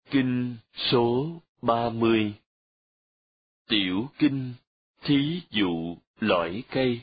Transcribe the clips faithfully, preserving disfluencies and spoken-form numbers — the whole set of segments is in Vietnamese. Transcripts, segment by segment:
Kinh số ba mươi. Tiểu kinh, thí dụ lõi cây.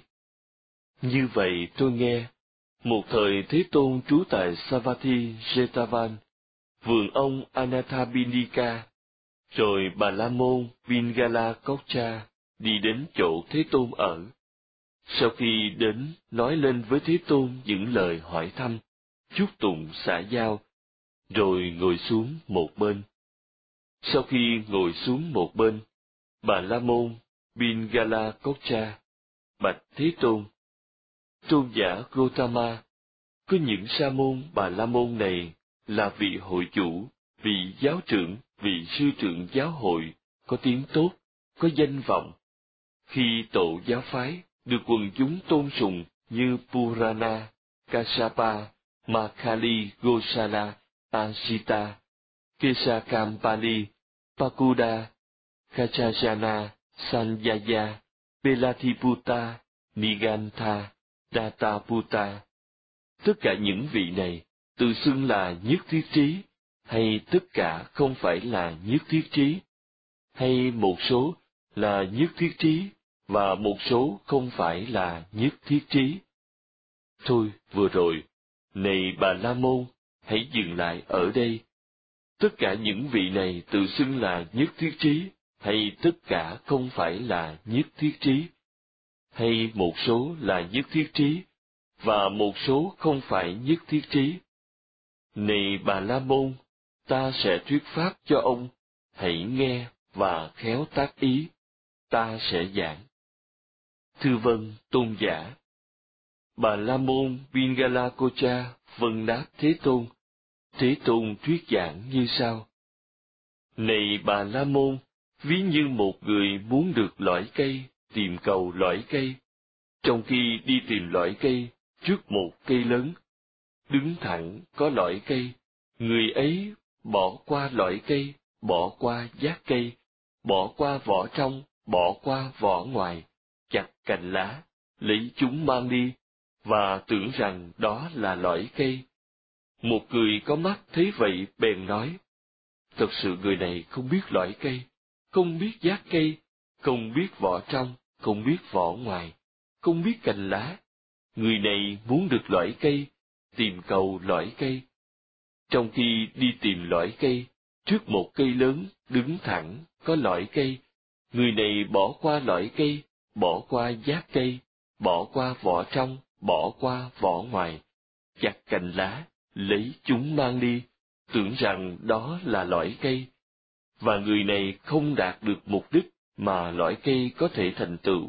Như vậy tôi nghe, một thời Thế Tôn trú tại Savatthi Jetavan, vườn ông Anathapindika, rồi Bà La Môn Pingala Coccha đi đến chỗ Thế Tôn ở. Sau khi đến nói lên với Thế Tôn những lời hỏi thăm, chúc tụng xã giao, rồi ngồi xuống một bên. Sau khi ngồi xuống một bên, Bà La Môn Pingala Coccha bạch Thế Tôn: Tôn giả Gotama, có những sa môn Bà La Môn này là vị hội chủ, vị giáo trưởng, vị sư trưởng giáo hội, có tiếng tốt, có danh vọng. Khi tổ giáo phái được quần chúng tôn sùng như Purana, Kassapa, Makhali Gosala, Asita, Kesakampali, Pakuda, Kachajana, Sanjaya, Pelatiputta, Nigantha, Dataputta. Tất cả những vị này tự xưng là nhất thiết trí, hay tất cả không phải là nhất thiết trí, hay một số là nhất thiết trí và một số không phải là nhất thiết trí. Thôi vừa rồi, này Bà La Môn, hãy dừng lại ở đây. Tất cả những vị này tự xưng là nhất thiết trí, hay tất cả không phải là nhất thiết trí, hay một số là nhất thiết trí và một số không phải nhất thiết trí. Này Bà La Môn, ta sẽ thuyết pháp cho ông, hãy nghe và khéo tác ý, ta sẽ giảng. Thưa vâng, tôn giả. Bà La Môn Pingala Coccha vâng đáp Thế Tôn. Thế Tôn thuyết giảng như sau: Này Bà La Môn, ví như một người muốn được lõi cây, tìm cầu lõi cây. Trong khi đi tìm lõi cây trước một cây lớn, đứng thẳng có lõi cây, người ấy bỏ qua lõi cây, bỏ qua giác cây, bỏ qua vỏ trong, bỏ qua vỏ ngoài, chặt cành lá, lấy chúng mang đi, và tưởng rằng đó là lõi cây. Một người có mắt thấy vậy bèn nói: Thật sự người này không biết lõi cây, không biết giác cây, không biết vỏ trong, không biết vỏ ngoài, không biết cành lá. Người này muốn được lõi cây, tìm cầu lõi cây. Trong khi đi tìm lõi cây, trước một cây lớn, đứng thẳng, có lõi cây, người này bỏ qua lõi cây, bỏ qua giác cây, bỏ qua vỏ trong, bỏ qua vỏ ngoài, chặt cành lá, lấy chúng mang đi, tưởng rằng đó là lõi cây. Và người này không đạt được mục đích mà lõi cây có thể thành tựu.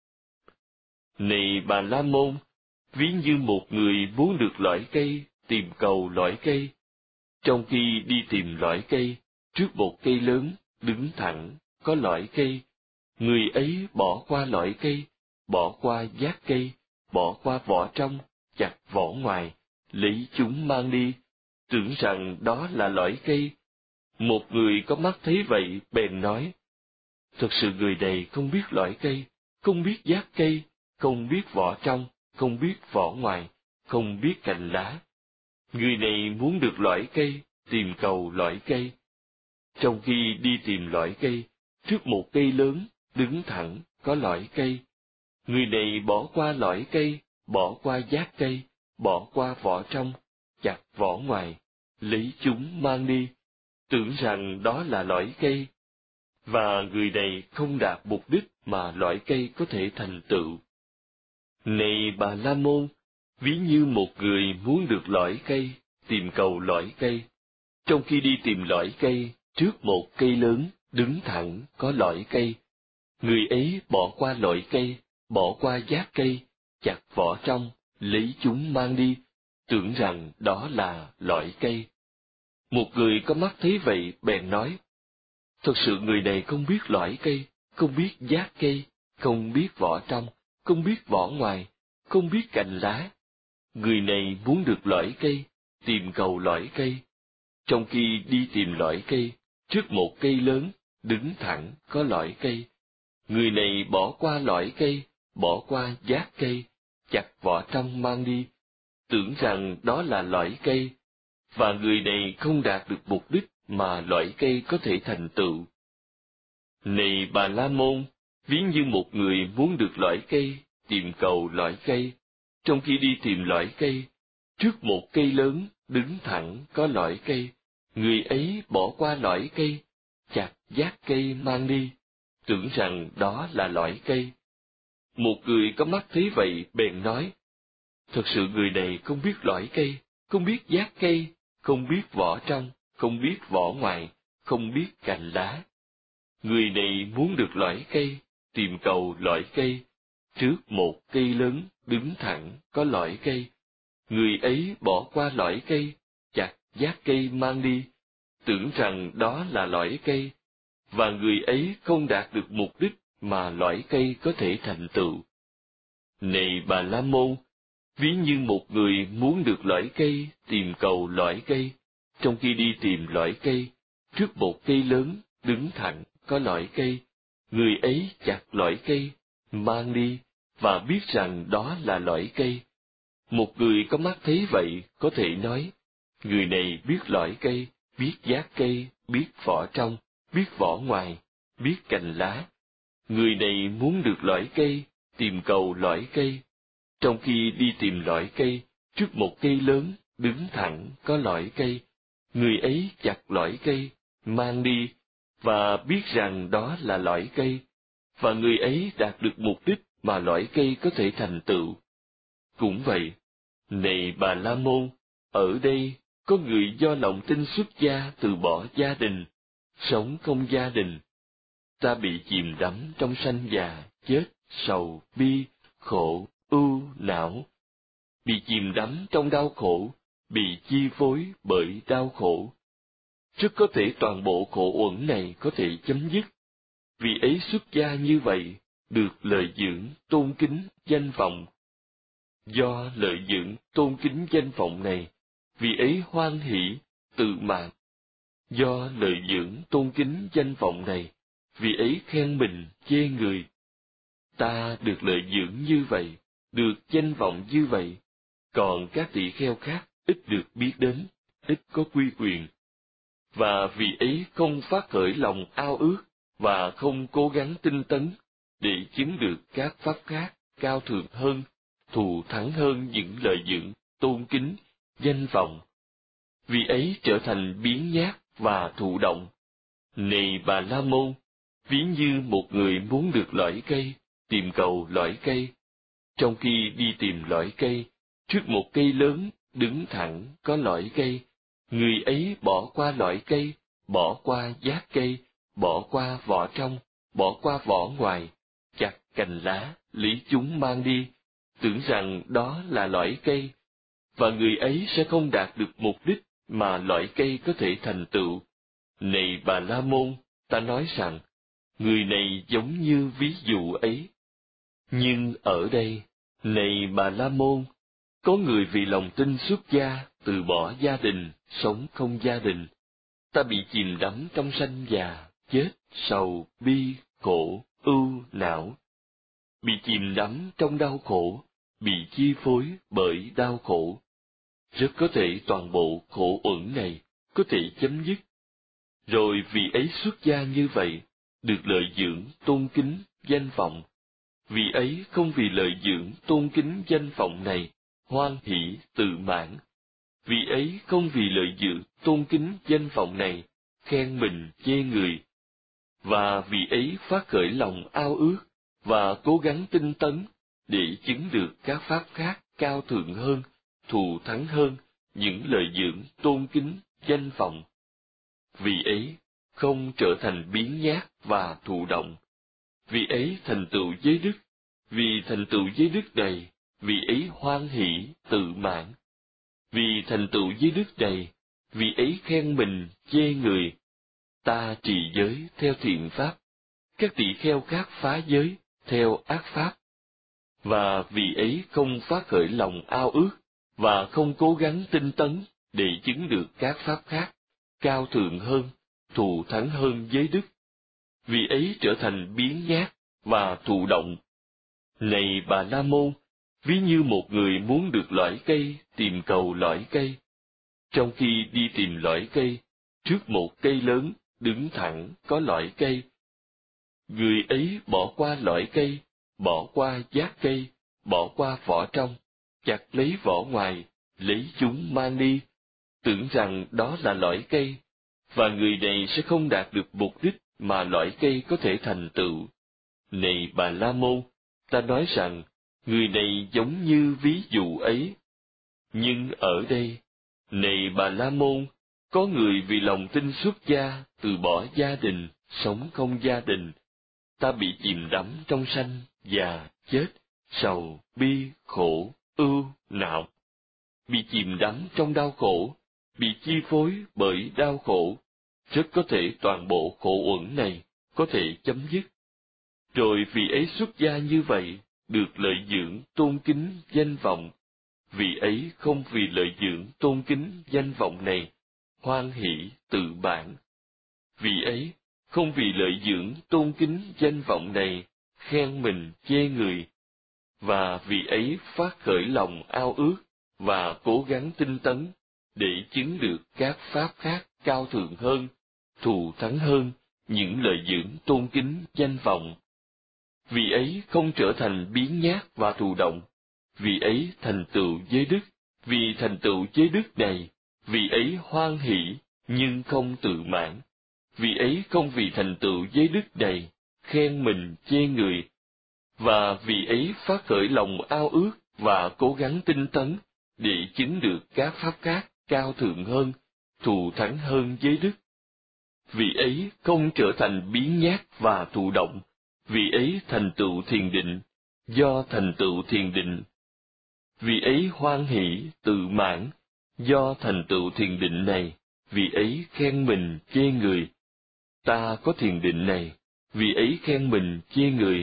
Này Bà La Môn, ví như một người muốn được lõi cây, tìm cầu lõi cây. Trong khi đi tìm lõi cây, trước một cây lớn, đứng thẳng, có lõi cây, người ấy bỏ qua lõi cây, bỏ qua giác cây, bỏ qua vỏ trong, chặt vỏ ngoài, lấy chúng mang đi, tưởng rằng đó là lõi cây. Một người có mắt thấy vậy bèn nói: Thật sự người này không biết lõi cây, không biết giác cây, không biết vỏ trong, không biết vỏ ngoài, không biết cành lá. Người này muốn được lõi cây, tìm cầu lõi cây. Trong khi đi tìm lõi cây, trước một cây lớn, đứng thẳng, có lõi cây, người này bỏ qua lõi cây, bỏ qua giác cây, bỏ qua vỏ trong, chặt vỏ ngoài, lấy chúng mang đi, tưởng rằng đó là lõi cây. Và người này không đạt mục đích mà lõi cây có thể thành tựu. Này Bà La Môn, ví như một người muốn được lõi cây, tìm cầu lõi cây. Trong khi đi tìm lõi cây, trước một cây lớn, đứng thẳng, có lõi cây, người ấy bỏ qua lõi cây, bỏ qua giác cây, chặt vỏ trong, lấy chúng mang đi, tưởng rằng đó là lõi cây. Một người có mắt thấy vậy bèn nói: Thật sự người này không biết lõi cây, không biết giác cây, không biết vỏ trong, không biết vỏ ngoài, không biết cành lá. Người này muốn được lõi cây, tìm cầu lõi cây. Trong khi đi tìm lõi cây, trước một cây lớn, đứng thẳng, có lõi cây, người này bỏ qua lõi cây, bỏ qua giác cây, chặt vỏ trong mang đi, tưởng rằng đó là lõi cây. Và người này không đạt được mục đích mà loại cây có thể thành tựu. Này Bà La Môn, ví như một người muốn được loại cây, tìm cầu loại cây, trong khi đi tìm loại cây, trước một cây lớn, đứng thẳng có loại cây, người ấy bỏ qua loại cây, chặt giác cây mang đi, tưởng rằng đó là loại cây. Một người có mắt thấy vậy bèn nói, thật sự người này không biết loại cây, không biết giác cây, không biết vỏ trong, không biết vỏ ngoài, không biết cành lá. Người này muốn được loại cây, tìm cầu loại cây, trước một cây lớn, đứng thẳng, có loại cây. Người ấy bỏ qua loại cây, chặt giác cây mang đi, tưởng rằng đó là loại cây, và người ấy không đạt được mục đích mà loại cây có thể thành tựu. Này Bà La Môn, ví như một người muốn được loại cây, tìm cầu loại cây, trong khi đi tìm loại cây, trước một cây lớn, đứng thẳng, có loại cây, người ấy chặt loại cây, mang đi, và biết rằng đó là loại cây. Một người có mắt thấy vậy có thể nói, người này biết loại cây, biết giác cây, biết vỏ trong, biết vỏ ngoài, biết cành lá. Người này muốn được loại cây, tìm cầu loại cây. Trong khi đi tìm loại cây, trước một cây lớn, đứng thẳng, có loại cây, người ấy chặt loại cây, mang đi, và biết rằng đó là loại cây, và người ấy đạt được mục đích mà loại cây có thể thành tựu. Cũng vậy, này Bà La Môn, ở đây có người do lòng tin xuất gia từ bỏ gia đình, sống không gia đình. Ta bị chìm đắm trong sanh già, chết, sầu, bi, khổ, ưu, não. Bị chìm đắm trong đau khổ, bị chi phối bởi đau khổ. Rất có thể toàn bộ khổ uẩn này có thể chấm dứt. Vì ấy xuất gia như vậy, được lợi dưỡng, tôn kính, danh vọng. Do lợi dưỡng, tôn kính danh vọng này, vì ấy hoan hỷ, tự mãn. Do lợi dưỡng, tôn kính danh vọng này, vì ấy khen mình, chê người. Ta được lợi dưỡng như vậy, được danh vọng như vậy, còn các tỷ kheo khác ít được biết đến, ít có quy quyền. Và vì ấy không phát khởi lòng ao ước, và không cố gắng tinh tấn, để chứng được các pháp khác cao thượng hơn, thù thắng hơn những lợi dưỡng, tôn kính, danh vọng. Vì ấy trở thành biếng nhác và thụ động. Này Bà La Môn, ví như một người muốn được loại cây, tìm cầu loại cây. Trong khi đi tìm loại cây, trước một cây lớn, đứng thẳng, có loại cây, người ấy bỏ qua loại cây, bỏ qua giác cây, bỏ qua vỏ trong, bỏ qua vỏ ngoài, chặt cành lá, lý chúng mang đi, tưởng rằng đó là loại cây, và người ấy sẽ không đạt được mục đích mà loại cây có thể thành tựu. Này Bà La Môn, ta nói rằng, người này giống như ví dụ ấy. Nhưng ở đây, này Bà La Môn, có người vì lòng tin xuất gia, từ bỏ gia đình, sống không gia đình. Ta bị chìm đắm trong sanh già, chết, sầu, bi, khổ, ưu, não. Bị chìm đắm trong đau khổ, bị chi phối bởi đau khổ. Rất có thể toàn bộ khổ uẩn này có thể chấm dứt. Rồi vì ấy xuất gia như vậy, được lợi dưỡng, tôn kính, danh vọng. Vì ấy không vì lợi dưỡng, tôn kính, danh vọng này, hoan hỷ, tự mãn. Vì ấy không vì lợi dưỡng, tôn kính, danh vọng này, khen mình, chê người. Và vì ấy phát khởi lòng ao ước, và cố gắng tinh tấn, để chứng được các pháp khác cao thượng hơn, thù thắng hơn, những lợi dưỡng, tôn kính, danh vọng. Vì ấy, không trở thành biếng nhác và thụ động. Vì ấy thành tựu giới đức, vì thành tựu giới đức đầy, vì ấy hoan hỷ, tự mãn. Vì thành tựu giới đức đầy, vì ấy khen mình, chê người. Ta trì giới theo thiện pháp, các tỷ kheo khác phá giới theo ác pháp. Và vì ấy không phát khởi lòng ao ước, và không cố gắng tinh tấn, để chứng được các pháp khác, cao thượng hơn, thù thắng hơn giới đức. Vì ấy trở thành biếng nhác và thụ động. Này Bà La Môn, ví như một người muốn được loại cây, tìm cầu loại cây. Trong khi đi tìm loại cây, trước một cây lớn, đứng thẳng có lõi cây. Người ấy bỏ qua lõi cây, bỏ qua giác cây, bỏ qua vỏ trong, chặt lấy vỏ ngoài, lấy chúng mang đi, tưởng rằng đó là lõi cây, và người này sẽ không đạt được mục đích mà lõi cây có thể thành tựu. Này Bà La Môn, ta nói rằng, người này giống như ví dụ ấy. Nhưng ở đây, này Bà La Môn, có người vì lòng tin xuất gia, từ bỏ gia đình, sống không gia đình. Ta bị chìm đắm trong sanh, già, chết, sầu, bi, khổ, ưu, não. Bị chìm đắm trong đau khổ, bị chi phối bởi đau khổ, rất có thể toàn bộ khổ uẩn này có thể chấm dứt. Rồi vị ấy xuất gia như vậy, được lợi dưỡng tôn kính danh vọng. Vị ấy không vì lợi dưỡng tôn kính danh vọng này, hoan hỷ tự bản. Vị ấy không vì lợi dưỡng tôn kính danh vọng này, khen mình chê người. Và vị ấy phát khởi lòng ao ước và cố gắng tinh tấn để chứng được các pháp khác cao thượng hơn, thù thắng hơn những lợi dưỡng tôn kính danh vọng. Vị ấy không trở thành biếng nhác và thụ động. Vị ấy thành tựu giới đức. Vì thành tựu giới đức này, vị ấy hoan hỷ nhưng không tự mãn. Vị ấy không vì thành tựu giới đức này khen mình chê người. Và vị ấy phát khởi lòng ao ước và cố gắng tinh tấn để chứng được các pháp khác cao thượng hơn, thù thắng hơn giới đức. Vị ấy không trở thành biếng nhác và thụ động. Vị ấy thành tựu thiền định, do thành tựu thiền định. Vị ấy hoan hỷ, tự mãn, do thành tựu thiền định này, vị ấy khen mình chê người. Ta có thiền định này, vị ấy khen mình chê người.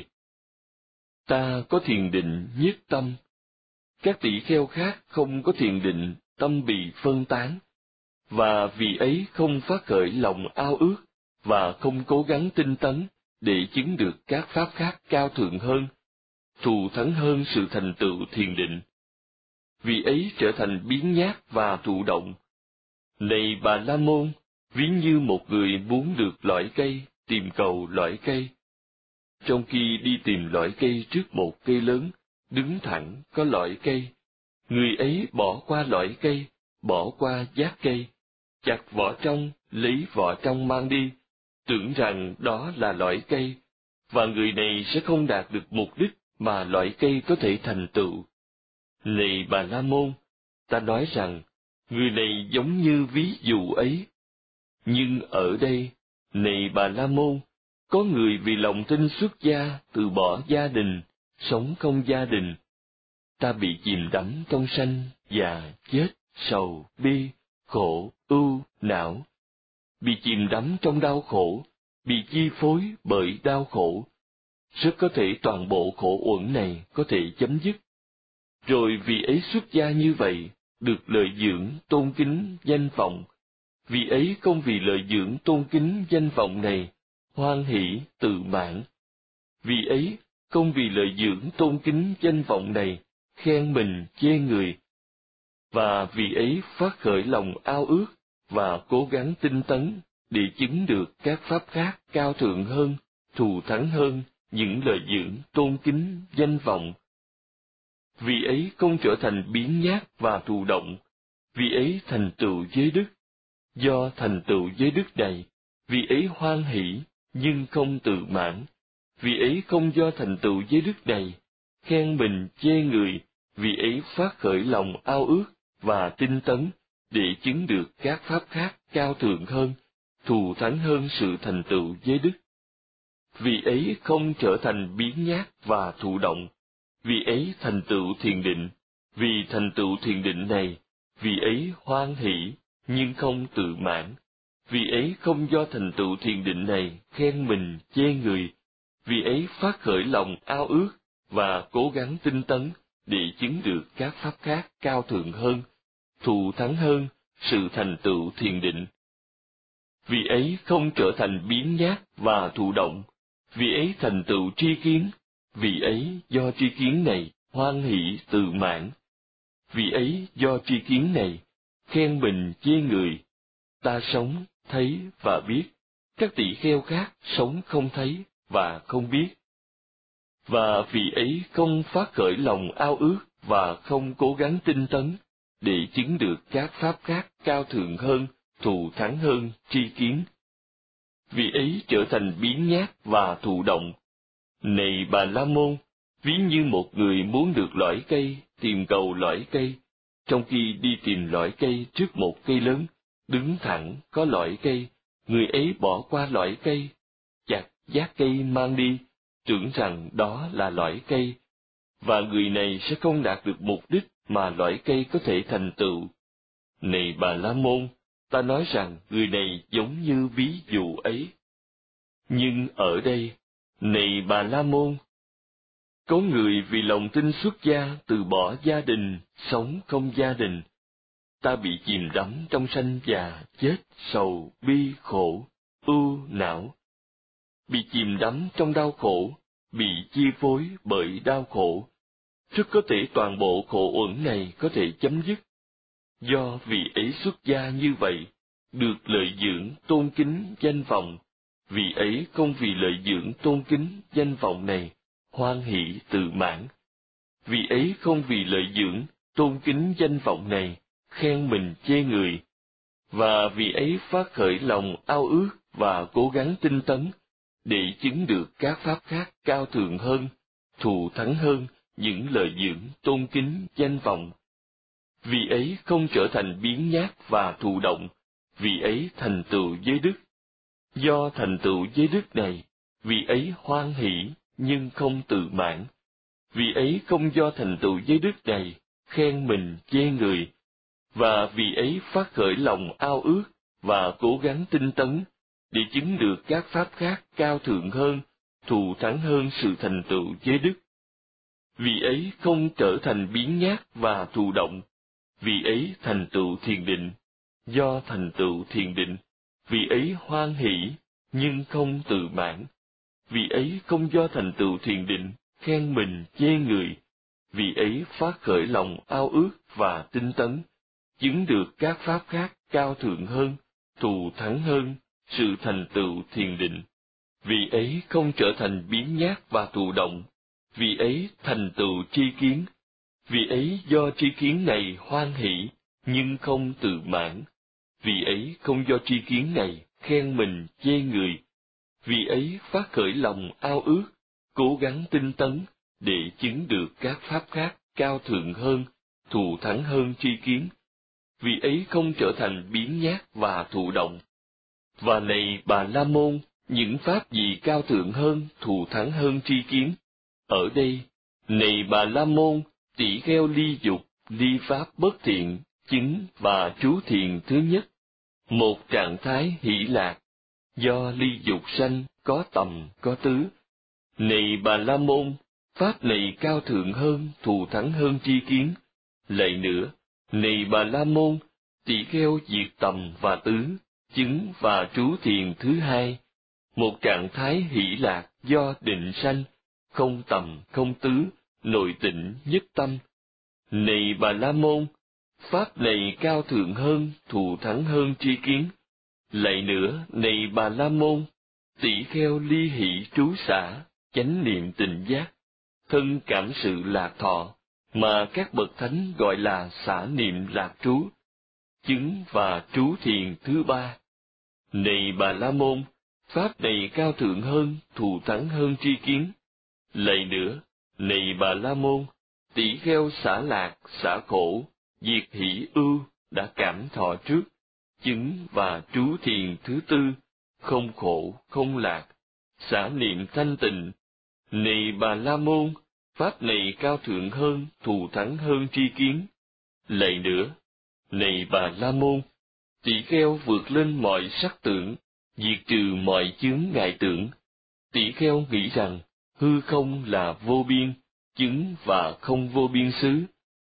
Ta có thiền định nhất tâm. Các tỷ kheo khác không có thiền định, tâm bị phân tán. Và vị ấy không phát khởi lòng ao ước, và không cố gắng tinh tấn, để chứng được các pháp khác cao thượng hơn, thù thắng hơn sự thành tựu thiền định. Vị ấy trở thành biếng nhác và thụ động. Này Bà La Môn, ví như một người muốn được lõi cây, tìm cầu lõi cây. Trong khi đi tìm lõi cây trước một cây lớn, đứng thẳng có lõi cây, người ấy bỏ qua lõi cây, bỏ qua giác cây, chặt vỏ trong, lấy vỏ trong mang đi, tưởng rằng đó là lõi cây, và người này sẽ không đạt được mục đích mà lõi cây có thể thành tựu. Này Bà La Môn, ta nói rằng, người này giống như ví dụ ấy. Nhưng ở đây, này Bà La Môn, có người vì lòng tin xuất gia, từ bỏ gia đình, sống không gia đình. Ta bị chìm đắm trong sanh, già, chết, sầu, bi, khổ, ưu, não. Bị chìm đắm trong đau khổ, bị chi phối bởi đau khổ. Rất có thể toàn bộ khổ uẩn này có thể chấm dứt. Rồi vị ấy xuất gia như vậy, được lợi dưỡng tôn kính danh vọng. Vị ấy không vì lợi dưỡng tôn kính danh vọng này, hoan hỷ tự mãn. Vị ấy không vì lợi dưỡng tôn kính danh vọng này, khen mình chê người. Và vị ấy phát khởi lòng ao ước và cố gắng tinh tấn để chứng được các pháp khác cao thượng hơn, thù thắng hơn những lợi dưỡng tôn kính danh vọng. Vị ấy không trở thành biếng nhác và thụ động. Vị ấy thành tựu giới đức. Do thành tựu giới đức này, vị ấy hoan hỷ nhưng không tự mãn. Vị ấy không do thành tựu giới đức này khen mình chê người. Vị ấy phát khởi lòng ao ước và tinh tấn để chứng được các pháp khác cao thượng hơn, thù thắng hơn sự thành tựu giới đức. Vị ấy không trở thành biếng nhác và thụ động. Vị ấy thành tựu thiền định. Vì thành tựu thiền định này, vị ấy hoan hỷ nhưng không tự mãn. Vị ấy không do thành tựu thiền định này khen mình chê người. Vị ấy phát khởi lòng ao ước và cố gắng tinh tấn để chứng được các pháp khác cao thượng hơn, thù thắng hơn sự thành tựu thiền định. Vị ấy không trở thành biếng nhác và thụ động. Vị ấy thành tựu tri kiến. Vị ấy do tri kiến này hoan hỷ tự mãn. Vị ấy do tri kiến này khen mình chê người. Ta sống, thấy và biết, các tỳ kheo khác sống không thấy và không biết. Và vì ấy không phát khởi lòng ao ước và không cố gắng tinh tấn, để chứng được các pháp khác cao thượng hơn, thù thắng hơn tri kiến. Vì ấy trở thành biếng nhác và thụ động. Này Bà La Môn, ví như một người muốn được lõi cây, tìm cầu lõi cây, trong khi đi tìm lõi cây trước một cây lớn, đứng thẳng có lõi cây, người ấy bỏ qua lõi cây, chặt giác cây mang đi, tưởng rằng đó là lõi cây, và người này sẽ không đạt được mục đích mà lõi cây có thể thành tựu. Này Bà La Môn, ta nói rằng người này giống như ví dụ ấy. Nhưng ở đây, này Bà La Môn, có người vì lòng tin xuất gia từ bỏ gia đình, sống không gia đình. Ta bị chìm đắm trong sanh già, chết, sầu, bi, khổ, ưu, não. Bị chìm đắm trong đau khổ, bị chi phối bởi đau khổ. Rất có thể toàn bộ khổ uẩn này có thể chấm dứt. Do vì ấy xuất gia như vậy, được lợi dưỡng tôn kính danh vọng, vì ấy không vì lợi dưỡng tôn kính danh vọng này, hoan hỷ tự mãn. Vì ấy không vì lợi dưỡng tôn kính danh vọng này, khen mình chê người. Và vì ấy phát khởi lòng ao ước và cố gắng tinh tấn, để chứng được các pháp khác cao thượng hơn, thù thắng hơn những lợi dưỡng tôn kính danh vọng. Vì ấy không trở thành biếng nhác và thụ động, vì ấy thành tựu giới đức. Do thành tựu giới đức này, vì ấy hoan hỷ nhưng không tự mãn. Vì ấy không do thành tựu giới đức này, khen mình chê người. Và vì ấy phát khởi lòng ao ước và cố gắng tinh tấn, để chứng được các pháp khác cao thượng hơn, thù thắng hơn sự thành tựu giới đức. Vì ấy không trở thành biếng nhác và thụ động, vì ấy thành tựu thiền định. Do thành tựu thiền định, vì ấy hoan hỷ nhưng không tự mãn. Vì ấy không do thành tựu thiền định, khen mình chê người. Vì ấy phát khởi lòng ao ước và tinh tấn, chứng được các pháp khác cao thượng hơn, thù thắng hơn sự thành tựu thiền định. Vì ấy không trở thành biếng nhác và thụ động, vì ấy thành tựu tri kiến. Vì ấy do tri kiến này hoan hỷ, nhưng không tự mãn. Vì ấy không do tri kiến này khen mình chê người. Vì ấy phát khởi lòng ao ước, cố gắng tinh tấn, để chứng được các pháp khác cao thượng hơn, thù thắng hơn tri kiến. Vì ấy không trở thành biếng nhác và thụ động. Và này Bà La Môn, những pháp gì cao thượng hơn, thù thắng hơn tri kiến? Ở đây, này Bà La Môn, tỷ kheo ly dục, ly pháp bất thiện, chứng và trú thiền thứ nhất. Một trạng thái hỷ lạc, do ly dục sanh, có tầm, có tứ. Này Bà La Môn, pháp này cao thượng hơn, thù thắng hơn tri kiến. Lại nữa, này Bà La Môn, tỷ kheo diệt tầm và tứ, chứng và trú thiền thứ hai. Một trạng thái hỷ lạc do định sanh, không tầm, không tứ, nội tịnh nhất tâm. Này Bà La Môn, pháp này cao thượng hơn, thù thắng hơn tri kiến. Lại nữa, này Bà La Môn, tỷ kheo ly hỷ trú xả, chánh niệm tỉnh giác, thân cảm sự lạc thọ, mà các bậc thánh gọi là xả niệm lạc trú, chứng và trú thiền thứ ba. Này Bà La Môn, pháp này cao thượng hơn, thù thắng hơn tri kiến. Lại nữa, này Bà La Môn, tỷ kheo xả lạc, xả khổ, diệt hỷ ưu, đã cảm thọ trước, chứng và trú thiền thứ tư, không khổ, không lạc, xả niệm thanh tịnh. Này Bà La Môn, pháp này cao thượng hơn, thù thắng hơn tri kiến. Lại nữa, này Bà La Môn, tỷ kheo vượt lên mọi sắc tưởng, diệt trừ mọi chướng ngại tưởng. Tỷ kheo nghĩ rằng hư không là vô biên, chứng và không vô biên xứ.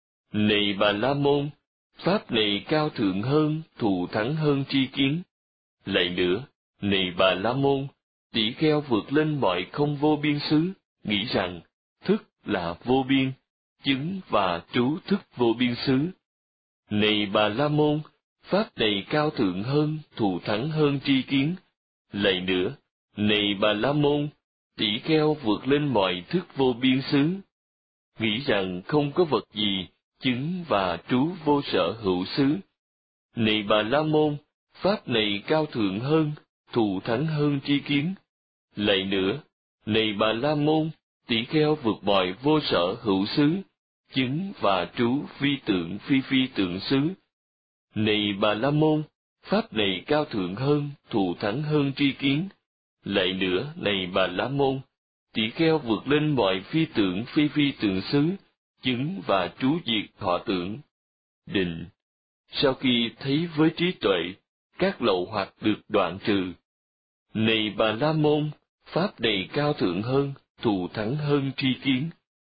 Này Bà La Môn, pháp này cao thượng hơn, thù thắng hơn tri kiến. Lại nữa, này Bà La Môn, tỷ kheo vượt lên mọi không vô biên xứ, nghĩ rằng thức là vô biên, chứng và trú thức vô biên xứ. Này Bà La Môn, pháp này cao thượng hơn, thù thắng hơn tri kiến. Lại nữa, này Bà La Môn, tỷ kheo vượt lên mọi thức vô biên xứ, nghĩ rằng không có vật gì chứng và trú vô sở hữu xứ. Này Bà La Môn, pháp này cao thượng hơn, thù thắng hơn tri kiến. Lại nữa, này Bà La Môn, tỷ kheo vượt mọi vô sở hữu xứ, chứng và trú phi tượng phi phi tượng xứ. Này Bà La Môn, pháp này cao thượng hơn, thù thắng hơn tri kiến. Lại nữa, này Bà La Môn, tỷ kheo vượt lên mọi phi tượng phi phi tượng xứ, chứng và trú diệt thọ tưởng. Định. Sau khi thấy với trí tuệ, các lậu hoặc được đoạn trừ. Này Bà La Môn, pháp này cao thượng hơn, thù thắng hơn tri kiến.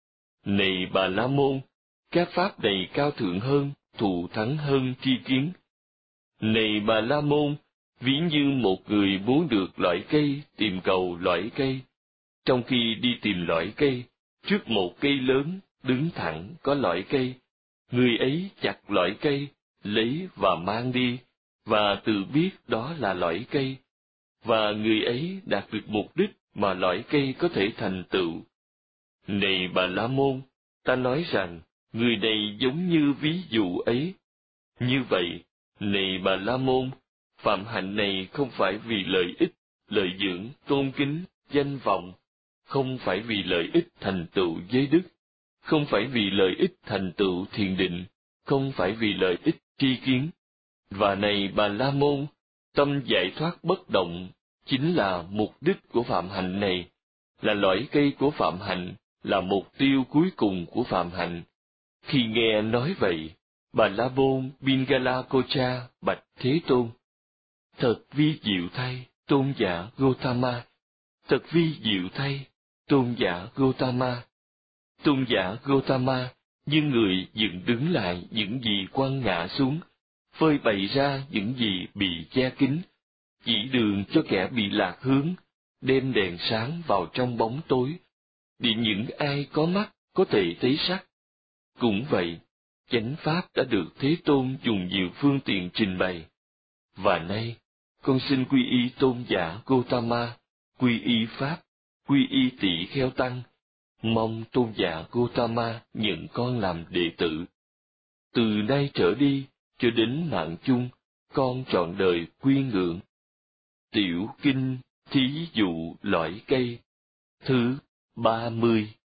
Này Bà La Môn, các pháp này cao thượng hơn, thù thắng hơn tri kiến. Này Bà La Môn, ví như một người muốn được loại cây, tìm cầu loại cây. Trong khi đi tìm loại cây, trước một cây lớn, đứng thẳng có loại cây, người ấy chặt loại cây, lấy và mang đi, và tự biết đó là loại cây, và người ấy đạt được mục đích mà loại cây có thể thành tựu. Này Bà La Môn, ta nói rằng, người này giống như ví dụ ấy. Như vậy, này Bà La Môn, phạm hạnh này không phải vì lợi ích, lợi dưỡng, tôn kính, danh vọng, không phải vì lợi ích thành tựu giới đức, không phải vì lợi ích thành tựu thiền định, không phải vì lợi ích tri kiến. Và này Bà La Môn, tâm giải thoát bất động chính là mục đích của phạm hạnh này, là lõi cây của phạm hạnh, là mục tiêu cuối cùng của phạm hạnh. Khi nghe nói vậy, Bà La Môn Pingala Kocha bạch Thế Tôn: Thật vi diệu thay, tôn giả Gotama! Thật vi diệu thay, tôn giả Gotama! Tôn giả Gotama như người dựng đứng lại những gì quăng ngã xuống, phơi bày ra những gì bị che kín, chỉ đường cho kẻ bị lạc hướng, đem đèn sáng vào trong bóng tối, để những ai có mắt có thể thấy sắc. Cũng vậy, chánh pháp đã được Thế Tôn dùng nhiều phương tiện trình bày. Và nay, con xin quy y tôn giả Gotama, quy y pháp, quy y tỷ kheo tăng, mong tôn giả Gotama nhận con làm đệ tử. Từ nay trở đi, cho đến mạng chung, con trọn đời quy ngưỡng. Tiểu kinh thí dụ lõi cây thứ ba mươi.